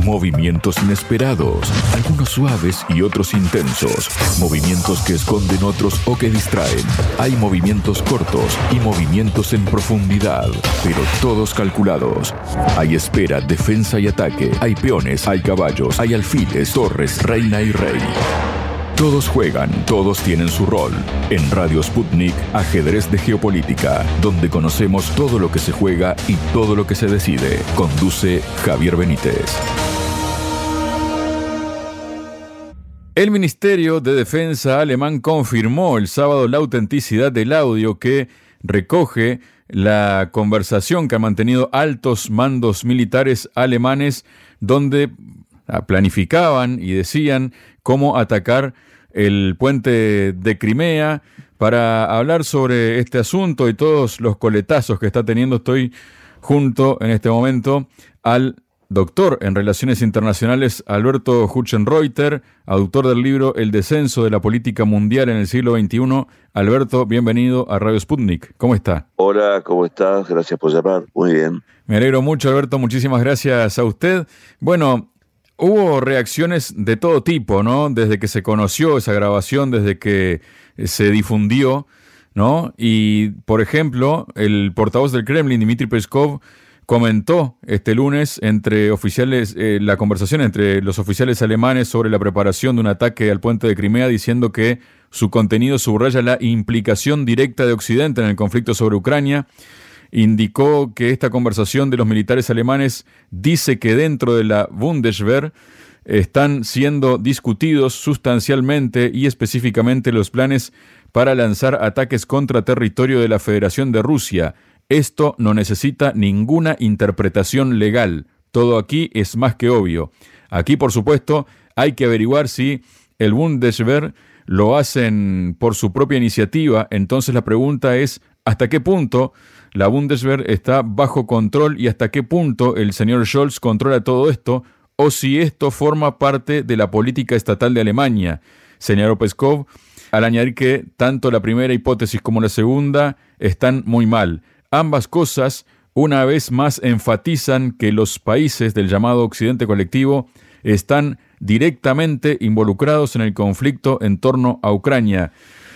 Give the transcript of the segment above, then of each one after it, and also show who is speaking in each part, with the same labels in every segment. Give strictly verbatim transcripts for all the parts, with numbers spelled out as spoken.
Speaker 1: Movimientos inesperados, algunos suaves y otros intensos. Movimientos que esconden otros o que distraen. Hay movimientos cortos y movimientos en profundidad, pero todos calculados. Hay espera, defensa y ataque. Hay peones, hay caballos, hay alfiles, torres, reina y rey. Todos juegan, todos tienen su rol. En Radio Sputnik, Ajedrez de Geopolítica, donde conocemos todo lo que se juega y todo lo que se decide. Conduce Javier Benítez. El Ministerio de Defensa alemán confirmó el sábado la autenticidad del audio que recoge la conversación que han mantenido altos mandos militares alemanes, donde planificaban y decían cómo atacar el puente de Crimea. Para hablar sobre este asunto y todos los coletazos que está teniendo, estoy junto en este momento al doctor en Relaciones Internacionales Alberto Hutchenreuter, autor del libro El descenso de la política mundial en el siglo veintiuno. Alberto, bienvenido a Radio Sputnik. ¿Cómo está?
Speaker 2: Hola, ¿cómo estás? Gracias por llamar. Muy bien.
Speaker 1: Me alegro mucho, Alberto. Muchísimas gracias a usted. Bueno, hubo reacciones de todo tipo, ¿no? Desde que se conoció esa grabación, desde que se difundió, ¿no? Y, por ejemplo, el portavoz del Kremlin, Dmitry Peskov, comentó este lunes entre oficiales eh, la conversación entre los oficiales alemanes sobre la preparación de un ataque al puente de Crimea, diciendo que su contenido subraya la implicación directa de Occidente en el conflicto sobre Ucrania. Indicó que esta conversación de los militares alemanes dice que dentro de la Bundeswehr están siendo discutidos sustancialmente y específicamente los planes para lanzar ataques contra territorio de la Federación de Rusia. Esto no necesita ninguna interpretación legal. Todo aquí es más que obvio. Aquí, por supuesto, hay que averiguar si el Bundeswehr lo hacen por su propia iniciativa. Entonces la pregunta es, ¿hasta qué punto la Bundeswehr está bajo control y hasta qué punto el señor Scholz controla todo esto, o si esto forma parte de la política estatal de Alemania? Señaló Peskov, al añadir que tanto la primera hipótesis como la segunda están muy mal. Ambas cosas, una vez más, enfatizan que los países del llamado Occidente colectivo están directamente involucrados en el conflicto en torno a Ucrania.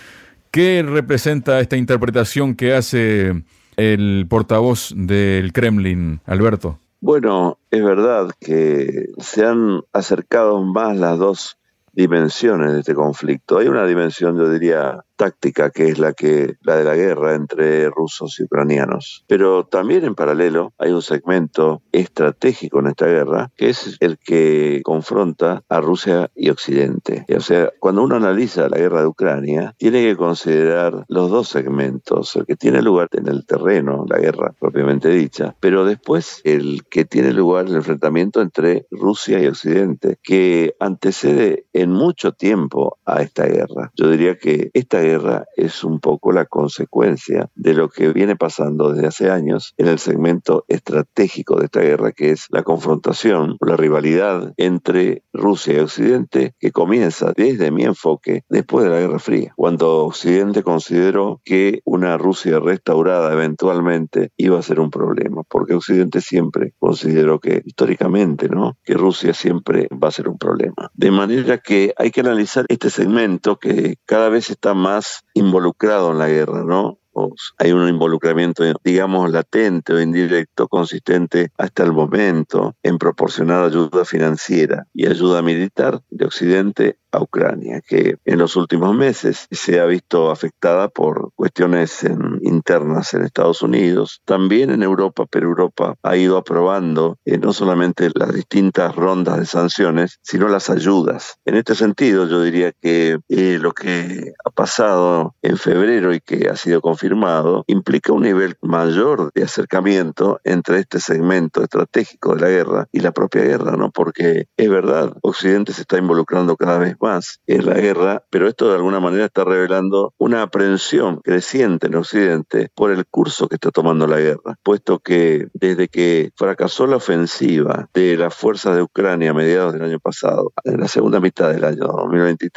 Speaker 1: ¿Qué representa esta interpretación que hace el portavoz del Kremlin, Alberto?
Speaker 2: Bueno, es verdad que se han acercado más las dos dimensiones de este conflicto. Hay una dimensión, yo diría, táctica, que es la que la de la guerra entre rusos y ucranianos. Pero también en paralelo hay un segmento estratégico en esta guerra, que es el que confronta a Rusia y Occidente. O sea, cuando uno analiza la guerra de Ucrania, tiene que considerar los dos segmentos, el que tiene lugar en el terreno, la guerra propiamente dicha, pero después el que tiene lugar el enfrentamiento entre Rusia y Occidente, que antecede en mucho tiempo a esta guerra. Yo diría que esta guerra guerra es un poco la consecuencia de lo que viene pasando desde hace años en el segmento estratégico de esta guerra, que es la confrontación o la rivalidad entre Rusia y Occidente, que comienza desde mi enfoque después de la Guerra Fría, cuando Occidente consideró que una Rusia restaurada eventualmente iba a ser un problema, porque Occidente siempre consideró que, históricamente, ¿no?, que Rusia siempre va a ser un problema. De manera que hay que analizar este segmento que cada vez está más involucrado en la guerra, ¿no? O hay un involucramiento, digamos, latente o indirecto, consistente hasta el momento en proporcionar ayuda financiera y ayuda militar de Occidente a Ucrania, que en los últimos meses se ha visto afectada por cuestiones en, internas en Estados Unidos, también en Europa, pero Europa ha ido aprobando eh, no solamente las distintas rondas de sanciones, sino las ayudas. En este sentido, yo diría que eh, lo que ha pasado en febrero y que ha sido confirmado implica un nivel mayor de acercamiento entre este segmento estratégico de la guerra y la propia guerra, ¿no? Porque es verdad, Occidente se está involucrando cada vez más en la guerra, pero esto de alguna manera está revelando una aprehensión creciente en Occidente por el curso que está tomando la guerra, puesto que desde que fracasó la ofensiva de las fuerzas de Ucrania a mediados del año pasado, en la segunda mitad del año dos mil veintitrés,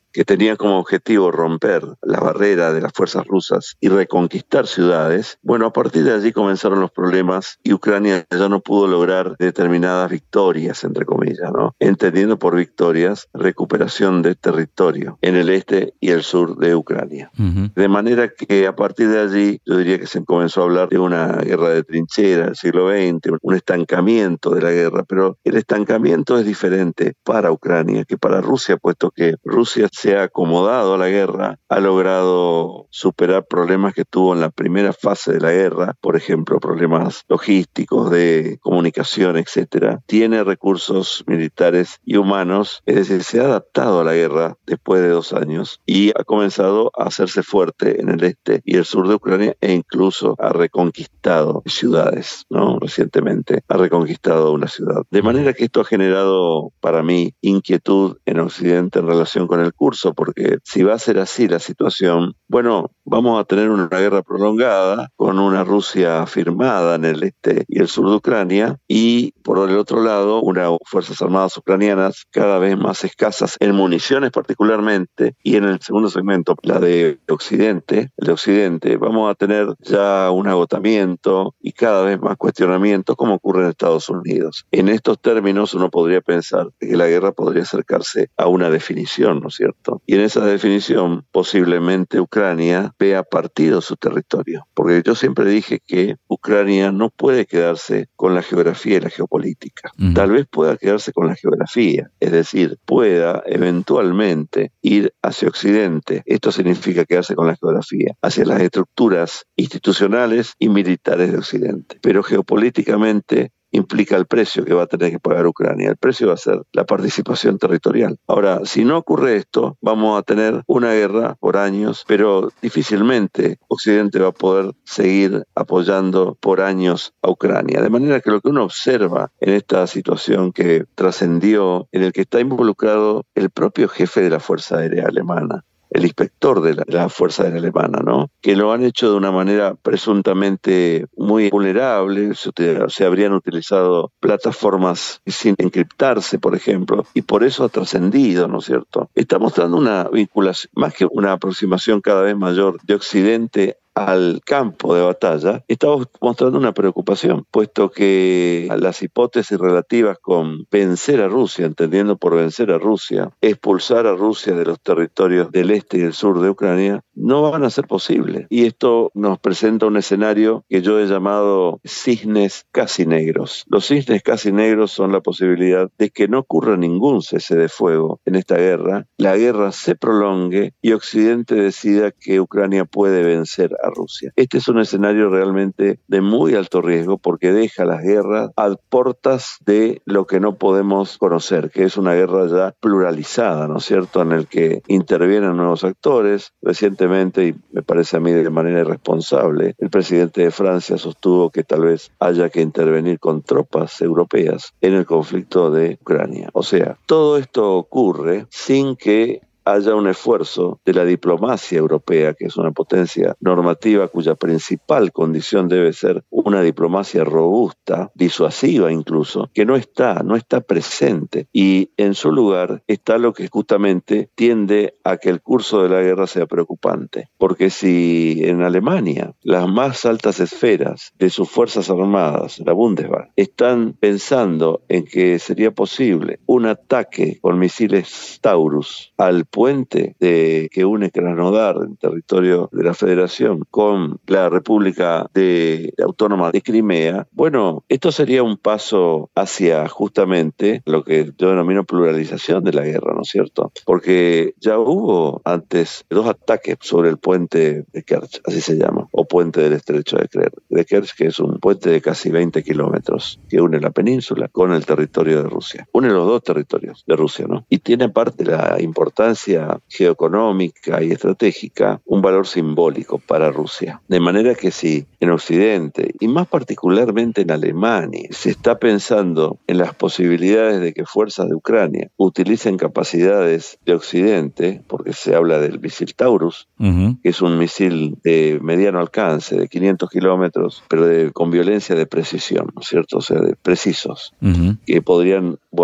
Speaker 2: que tenía como objetivo romper la barrera de las fuerzas rusas y reconquistar ciudades, bueno, a partir de allí comenzaron los problemas y Ucrania ya no pudo lograr determinadas victorias, entre comillas, ¿no? Entendiendo por victorias recuperación de territorio en el este y el sur de Ucrania. Uh-huh. De manera que a partir de allí yo diría que se comenzó a hablar de una guerra de trinchera del siglo veinte, un estancamiento de la guerra, pero el estancamiento es diferente para Ucrania que para Rusia, puesto que Rusia se ha acomodado a la guerra, ha logrado superar problemas que tuvo en la primera fase de la guerra, por ejemplo, problemas logísticos, de comunicación, etcétera. Tiene recursos militares y humanos, es decir, se ha adaptado a la guerra después de dos años y ha comenzado a hacerse fuerte en el este y el sur de Ucrania e incluso ha reconquistado ciudades, ¿no? Recientemente ha reconquistado una ciudad. De manera que esto ha generado para mí inquietud en Occidente en relación con el curso, porque si va a ser así la situación, bueno, vamos a tener una guerra prolongada con una Rusia firmada en el este y el sur de Ucrania y por el otro lado unas fuerzas armadas ucranianas cada vez más escasas en municiones particularmente, y en el segundo segmento, la de Occidente, el de Occidente, vamos a tener ya un agotamiento y cada vez más cuestionamientos como ocurre en Estados Unidos. En estos términos uno podría pensar que la guerra podría acercarse a una definición, ¿no es cierto? Y en esa definición posiblemente Ucrania vea partido su territorio, porque yo siempre dije que Ucrania no puede quedarse con la geografía y la geopolítica. Uh-huh. Tal vez pueda quedarse con la geografía, es decir, pueda eventualmente ir hacia Occidente. Esto significa quedarse con la geografía, hacia las estructuras institucionales y militares de Occidente. Pero geopolíticamente implica el precio que va a tener que pagar Ucrania. El precio va a ser la participación territorial. Ahora, si no ocurre esto, vamos a tener una guerra por años, pero difícilmente Occidente va a poder seguir apoyando por años a Ucrania. De manera que lo que uno observa en esta situación que trascendió, en el que está involucrado el propio jefe de la Fuerza Aérea Alemana, el inspector de la, de la Fuerza Aérea Alemana, ¿no? Que lo han hecho de una manera presuntamente muy vulnerable, se, se habrían utilizado plataformas sin encriptarse, por ejemplo, y por eso ha trascendido, ¿no es cierto? Está mostrando una vinculación, más que una aproximación cada vez mayor de Occidente al campo de batalla, estamos mostrando una preocupación, puesto que las hipótesis relativas con vencer a Rusia, entendiendo por vencer a Rusia, expulsar a Rusia de los territorios del este y el sur de Ucrania, no van a ser posibles. Y esto nos presenta un escenario que yo he llamado cisnes casi negros. Los cisnes casi negros son la posibilidad de que no ocurra ningún cese de fuego en esta guerra, la guerra se prolongue y Occidente decida que Ucrania puede vencer a Rusia. Este es un escenario realmente de muy alto riesgo porque deja las guerras a puertas de lo que no podemos conocer, que es una guerra ya pluralizada, ¿no es cierto?, en el que intervienen nuevos actores. Recientemente, y me parece a mí de manera irresponsable, el presidente de Francia sostuvo que tal vez haya que intervenir con tropas europeas en el conflicto de Ucrania. O sea, todo esto ocurre sin que haya un esfuerzo de la diplomacia europea, que es una potencia normativa cuya principal condición debe ser una diplomacia robusta, disuasiva incluso, que no está, no está presente. Y en su lugar está lo que justamente tiende a que el curso de la guerra sea preocupante. Porque si en Alemania las más altas esferas de sus fuerzas armadas, la Bundeswehr, están pensando en que sería posible un ataque con misiles Taurus al puente de, que une Krasnodar, en territorio de la Federación, con la República de, de Autónoma de Crimea, bueno, esto sería un paso hacia justamente lo que yo denomino pluralización de la guerra, ¿no es cierto? Porque ya hubo antes dos ataques sobre el puente de Kerch, así se llama, o puente del estrecho de, de Kerch, que es un puente de casi veinte kilómetros que une la península con el territorio de Rusia. Une los dos territorios de Rusia, ¿no? Y tiene parte de la importancia geoeconómica y estratégica un valor simbólico para Rusia. De manera que si en Occidente, y más particularmente en Alemania, se está pensando en las posibilidades de que fuerzas de Ucrania utilicen capacidades de Occidente, porque se habla del misil Taurus, uh-huh. que es un misil de mediano alcance, de quinientos kilómetros, pero de, con violencia de precisión, ¿no es cierto? O sea, de precisos, uh-huh. que podrían volar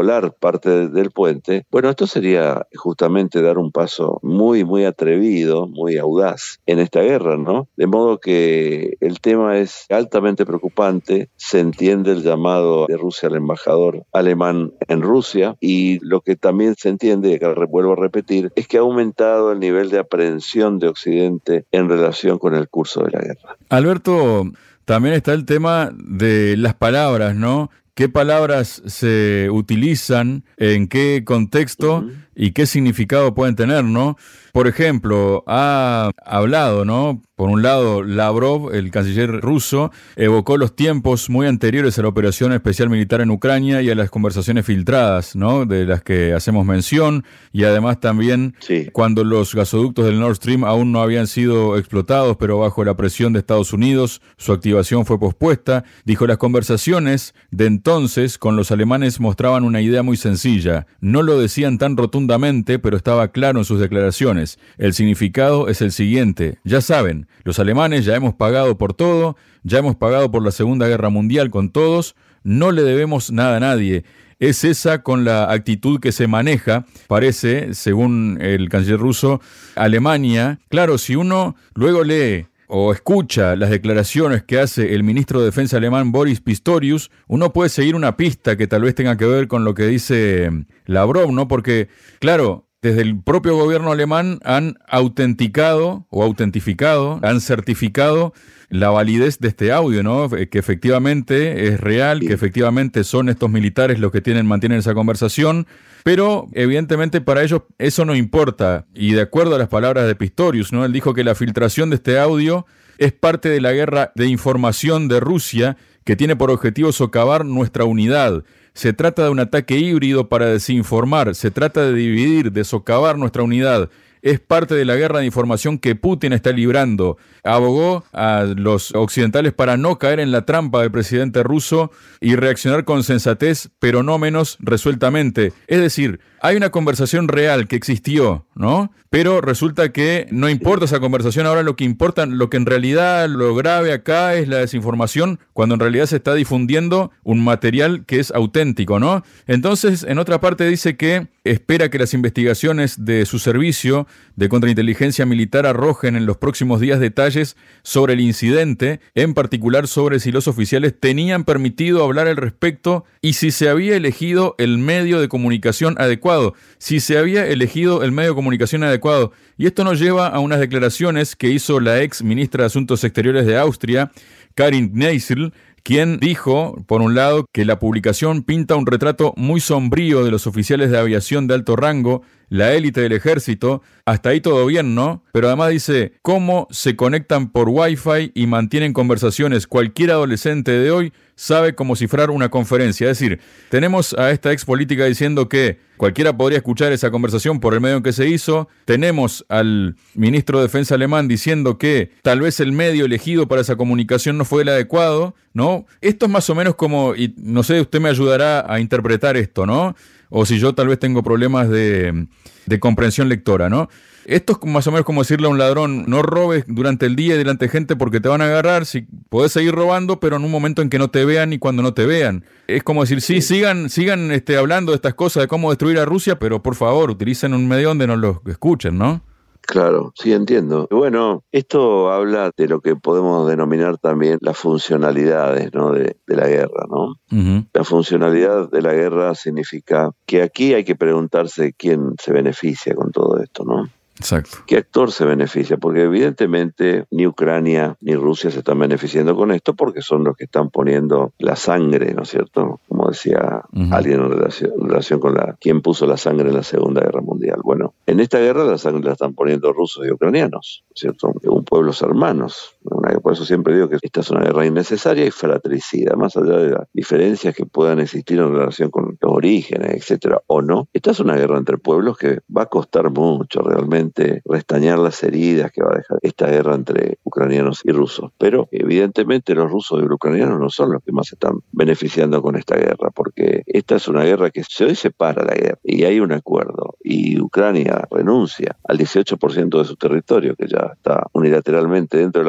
Speaker 2: parte de, del puente. Bueno, esto sería justamente dar un paso muy, muy atrevido, muy audaz en esta guerra, ¿no? De modo que el tema es altamente preocupante, se entiende el llamado de Rusia al embajador alemán en Rusia, y lo que también se entiende, y que vuelvo a repetir, es que ha aumentado el nivel de aprehensión de Occidente en relación con el curso de la guerra.
Speaker 1: Alberto, también está el tema de las palabras, ¿no? ¿Qué palabras se utilizan, en qué contexto uh-huh. y qué significado pueden tener, ¿no? Por ejemplo, ha hablado, ¿no? Por un lado, Lavrov, el canciller ruso, evocó los tiempos muy anteriores a la operación especial militar en Ucrania y a las conversaciones filtradas, ¿no? De las que hacemos mención, y además también
Speaker 2: sí.
Speaker 1: cuando los gasoductos del Nord Stream aún no habían sido explotados, pero bajo la presión de Estados Unidos, su activación fue pospuesta. Dijo, las conversaciones de entonces con los alemanes mostraban una idea muy sencilla. No lo decían tan rotundamente, pero estaba claro en sus declaraciones. El significado es el siguiente. Ya saben, los alemanes ya hemos pagado por todo, ya hemos pagado por la Segunda Guerra Mundial con todos, no le debemos nada a nadie. Es esa con la actitud que se maneja, parece, según el canciller ruso, Alemania. Claro, si uno luego lee o escucha las declaraciones que hace el ministro de Defensa alemán Boris Pistorius, uno puede seguir una pista que tal vez tenga que ver con lo que dice Lavrov, ¿no? Porque, claro, desde el propio gobierno alemán han autenticado o autentificado, han certificado la validez de este audio, ¿no? Que efectivamente es real, que efectivamente son estos militares los que tienen, mantienen esa conversación, pero evidentemente para ellos eso no importa. Y de acuerdo a las palabras de Pistorius, ¿no? Él dijo que la filtración de este audio es parte de la guerra de información de Rusia que tiene por objetivo socavar nuestra unidad. Se trata de un ataque híbrido para desinformar, se trata de dividir, de socavar nuestra unidad. Es parte de la guerra de información que Putin está librando. Abogó a los occidentales para no caer en la trampa del presidente ruso y reaccionar con sensatez, pero no menos resueltamente. Es decir, hay una conversación real que existió, ¿no? Pero resulta que no importa esa conversación, ahora lo que importa, lo que en realidad lo grave acá es la desinformación, cuando en realidad se está difundiendo un material que es auténtico, ¿no? Entonces, en otra parte dice que espera que las investigaciones de su servicio de contrainteligencia militar arrojen en los próximos días detalles sobre el incidente, en particular sobre si los oficiales tenían permitido hablar al respecto y si se había elegido el medio de comunicación adecuado, si se había elegido el medio de comunicación adecuado. Y esto nos lleva a unas declaraciones que hizo la ex ministra de Asuntos Exteriores de Austria, Karin Kneißl, quien dijo, por un lado, que la publicación pinta un retrato muy sombrío de los oficiales de aviación de alto rango, la élite del ejército. Hasta ahí todo bien, ¿no? Pero además dice, cómo se conectan por Wi-Fi y mantienen conversaciones. Cualquier adolescente de hoy sabe cómo cifrar una conferencia. Es decir, tenemos a esta ex política diciendo que cualquiera podría escuchar esa conversación por el medio en que se hizo. Tenemos al ministro de Defensa alemán diciendo que tal vez el medio elegido para esa comunicación no fue el adecuado, ¿no? Esto es más o menos como, y no sé, usted me ayudará a interpretar esto, ¿no? O si yo tal vez tengo problemas de, de comprensión lectora, ¿no? Esto es más o menos como decirle a un ladrón, no robes durante el día y delante de gente porque te van a agarrar, si podés seguir robando, pero en un momento en que no te vean y cuando no te vean. Es como decir, sí, sigan sigan este, hablando de estas cosas, de cómo destruir a Rusia, pero por favor, utilicen un medio donde nos lo escuchen, ¿no?
Speaker 2: Claro, sí, entiendo. Bueno, esto habla de lo que podemos denominar también las funcionalidades, ¿no? de, de la guerra, ¿no? Uh-huh. La funcionalidad de la guerra significa que aquí hay que preguntarse quién se beneficia con todo esto, ¿no?
Speaker 1: Exacto.
Speaker 2: ¿Qué actor se beneficia? Porque evidentemente ni Ucrania ni Rusia se están beneficiando con esto porque son los que están poniendo la sangre, ¿no es cierto? Como decía uh-huh. alguien en relación, en relación con la quién puso la sangre en la Segunda Guerra Mundial. Bueno, en esta guerra la sangre la están poniendo rusos y ucranianos, ¿cierto? Un pueblos hermanos. Una, por eso siempre digo que esta es una guerra innecesaria y fratricida, más allá de las diferencias que puedan existir en relación con los orígenes, etcétera, o no. Esta es una guerra entre pueblos que va a costar mucho realmente restañar las heridas que va a dejar esta guerra entre ucranianos y rusos. Pero evidentemente los rusos y los ucranianos no son los que más se están beneficiando con esta guerra, porque esta es una guerra que se hoy se para la guerra y hay un acuerdo y Ucrania renuncia al dieciocho por ciento de su territorio, que ya está unilateralmente dentro de la Federación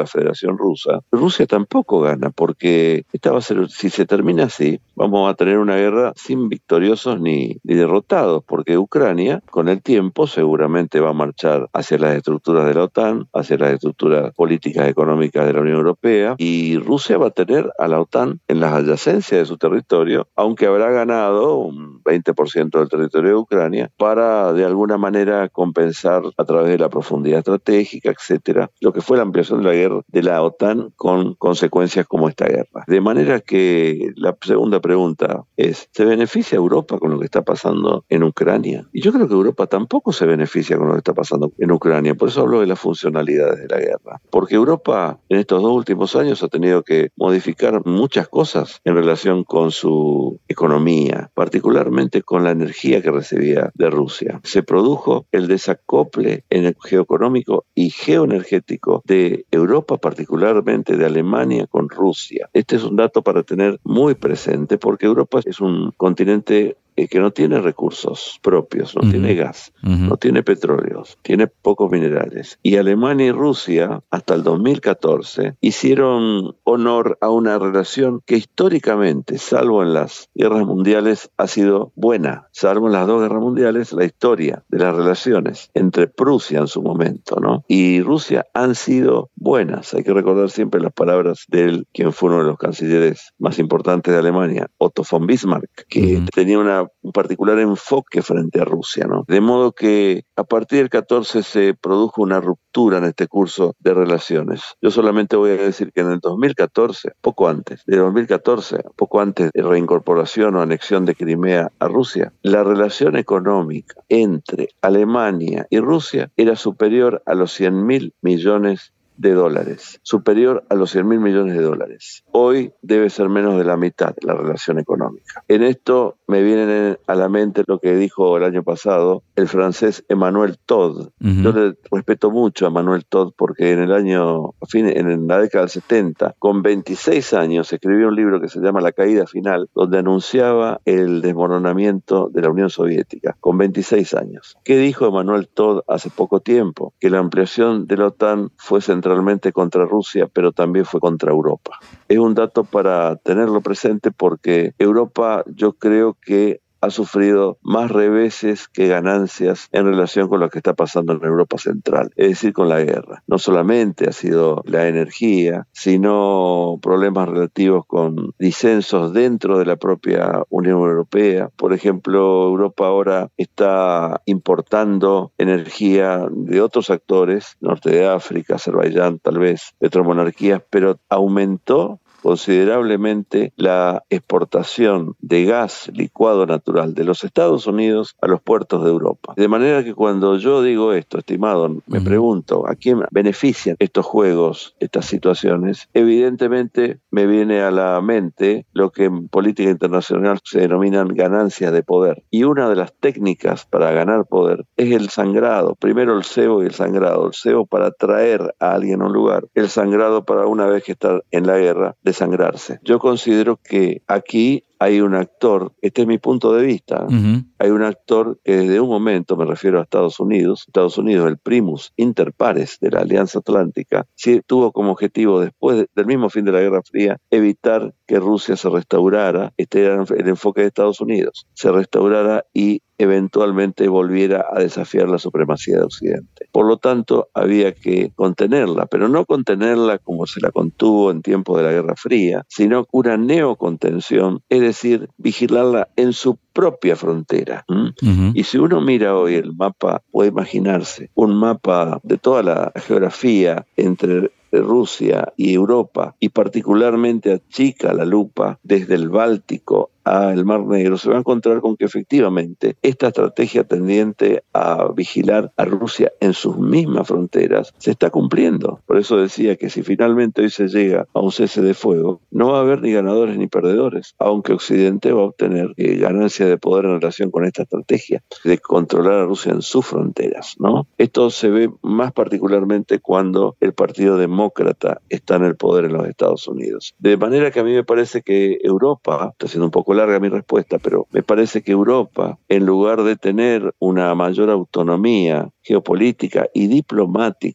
Speaker 2: Revolución Rusa, Rusia tampoco gana, porque esta va a ser, si se termina así, vamos a tener una guerra sin victoriosos ni, ni derrotados, porque Ucrania, con el tiempo, seguramente va a marchar hacia las estructuras de la OTAN, hacia las estructuras políticas económicas de la Unión Europea, y Rusia va a tener a la OTAN en las adyacencias de su territorio, aunque habrá ganado un veinte por ciento del territorio de Ucrania, para de alguna manera compensar a través de la profundidad estratégica, etcétera, lo que fue la ampliación de la guerra de la OTAN con consecuencias como esta guerra. De manera que la segunda pregunta es, ¿se beneficia Europa con lo que está pasando en Ucrania? Y yo creo que Europa tampoco se beneficia con lo que está pasando en Ucrania, por eso hablo de las funcionalidades de la guerra, porque Europa en estos dos últimos años ha tenido que modificar muchas cosas en relación con su economía, particularmente con la energía que recibía de Rusia. Se produjo el desacople en el geoeconómico y geoenergético de Europa, particularmente de Alemania con Rusia. Este es un dato para tener muy presente, porque Europa es un continente que no tiene recursos propios, no uh-huh. tiene gas, uh-huh. no tiene petróleos, tiene pocos minerales. Y Alemania y Rusia, hasta el dos mil catorce, hicieron honor a una relación que históricamente, salvo en las guerras mundiales, ha sido buena. Salvo en las dos guerras mundiales, la historia de las relaciones entre Prusia en su momento, ¿no? y Rusia han sido buenas. Hay que recordar siempre las palabras de él, quien fue uno de los cancilleres más importantes de Alemania, Otto von Bismarck, que uh-huh. tenía una un particular enfoque frente a Rusia, ¿no? De modo que a partir del catorce se produjo una ruptura en este curso de relaciones. Yo solamente voy a decir que en el dos mil catorce, poco antes, de dos mil catorce, poco antes de reincorporación o anexión de Crimea a Rusia, la relación económica entre Alemania y Rusia era superior a los cien mil millones de dólares, superior a los cien mil millones de dólares. Hoy debe ser menos de la mitad de la relación económica. En esto me viene a la mente lo que dijo el año pasado el francés Emmanuel Todd. Uh-huh. Yo le respeto mucho a Emmanuel Todd porque en el año, a fin, en la década del setenta, con veintiséis años, escribió un libro que se llama La caída final, donde anunciaba el desmoronamiento de la Unión Soviética, con veintiséis años. ¿Qué dijo Emmanuel Todd hace poco tiempo? Que la ampliación de la OTAN fue central realmente contra Rusia, pero también fue contra Europa. Es un dato para tenerlo presente porque Europa, yo creo que ha sufrido más reveses que ganancias en relación con lo que está pasando en Europa Central, es decir, con la guerra. No solamente ha sido la energía, sino problemas relativos con disensos dentro de la propia Unión Europea. Por ejemplo, Europa ahora está importando energía de otros actores, norte de África, Azerbaiyán, tal vez, petromonarquías, pero aumentó considerablemente la exportación de gas licuado natural de los Estados Unidos a los puertos de Europa. De manera que cuando yo digo esto, estimado, me pregunto, ¿a quién benefician estos juegos, estas situaciones? Evidentemente me viene a la mente lo que en política internacional se denominan ganancias de poder. Y una de las técnicas para ganar poder es el sangrado. Primero el cebo y el sangrado. El cebo para traer a alguien a un lugar. El sangrado para una vez que está en la guerra, desangrarse. Yo considero que aquí hay un actor, este es mi punto de vista, uh-huh. hay un actor que desde un momento, me refiero a Estados Unidos, Estados Unidos, el primus inter pares de la Alianza Atlántica, sí tuvo como objetivo, después de, del mismo fin de la Guerra Fría, evitar que Rusia se restaurara, este era el enfoque de Estados Unidos, se restaurara y eventualmente volviera a desafiar la supremacía de Occidente. Por lo tanto, había que contenerla, pero no contenerla como se la contuvo en tiempos de la Guerra Fría, sino una neocontención, es decir, vigilarla en su propia frontera. ¿Mm? Uh-huh. Y si uno mira hoy el mapa, puede imaginarse un mapa de toda la geografía entre Rusia y Europa, y particularmente achica la lupa desde el Báltico al Mar Negro, se va a encontrar con que efectivamente esta estrategia tendiente a vigilar a Rusia en sus mismas fronteras se está cumpliendo. Por eso decía que si finalmente hoy se llega a un cese de fuego, no va a haber ni ganadores ni perdedores, aunque Occidente va a obtener eh, ganancia de poder en relación con esta estrategia de controlar a Rusia en sus fronteras, ¿no? Esto se ve más particularmente cuando el Partido Demócrata está en el poder en los Estados Unidos. De manera que a mí me parece que Europa, está siendo un poco larga mi respuesta, pero me parece que Europa, en lugar de tener una mayor autonomía geopolítica y diplomática,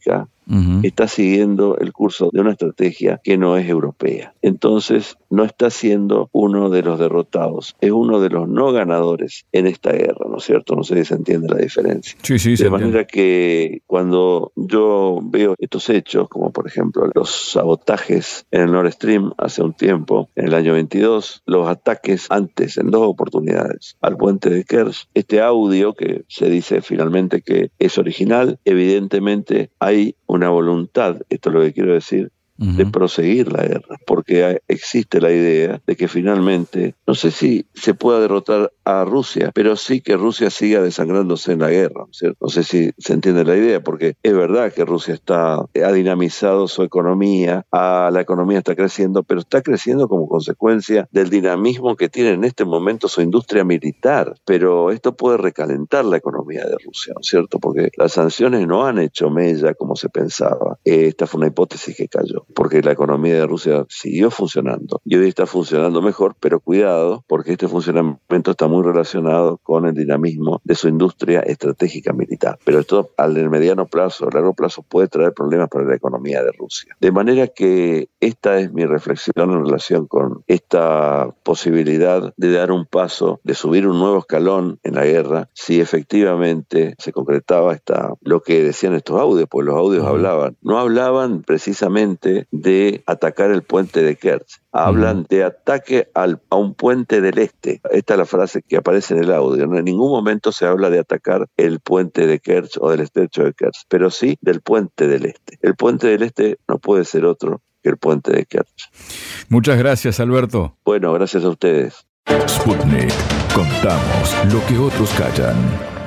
Speaker 2: uh-huh. está siguiendo el curso de una estrategia que no es europea. Entonces, no está siendo uno de los derrotados, es uno de los no ganadores en esta guerra, ¿no es cierto? No sé si se entiende la diferencia.
Speaker 1: Sí, sí,
Speaker 2: de manera entiende. Que cuando yo veo estos hechos, como por ejemplo los sabotajes en el Nord Stream hace un tiempo, en el año veintidós, los ataques antes, en dos oportunidades, al puente de Kerch, este audio que se dice finalmente que es original, evidentemente hay una voluntad, esto es lo que quiero decir, de proseguir la guerra, porque existe la idea de que finalmente, no sé si se pueda derrotar a Rusia, pero sí que Rusia siga desangrándose en la guerra, ¿cierto? No sé si se entiende la idea, porque es verdad que Rusia está, ha dinamizado su economía, a, la economía está creciendo, pero está creciendo como consecuencia del dinamismo que tiene en este momento su industria militar, pero esto puede recalentar la economía de Rusia, ¿no es cierto? Porque las sanciones no han hecho mella como se pensaba. Eh, esta fue una hipótesis que cayó, porque la economía de Rusia siguió funcionando y hoy está funcionando mejor, pero cuidado, porque este funcionamiento está muy relacionado con el dinamismo de su industria estratégica militar. Pero esto al mediano plazo, a largo plazo, puede traer problemas para la economía de Rusia. De manera que esta es mi reflexión en relación con esta posibilidad de dar un paso, de subir un nuevo escalón en la guerra, si efectivamente se concretaba esta, lo que decían estos audios, pues los audios uh-huh. hablaban, no hablaban precisamente de atacar el puente de Kerch, hablan uh-huh. de ataque al, a un puente del este. Esta es la frase que aparece en el audio. No, en ningún momento se habla de atacar el puente de Kerch o del estrecho de Kerch, pero sí del puente del este. El puente del este no puede ser otro que el puente de Kerch.
Speaker 1: Muchas gracias, Alberto.
Speaker 2: Bueno, gracias a ustedes.
Speaker 3: Sputnik. Contamos lo que otros callan.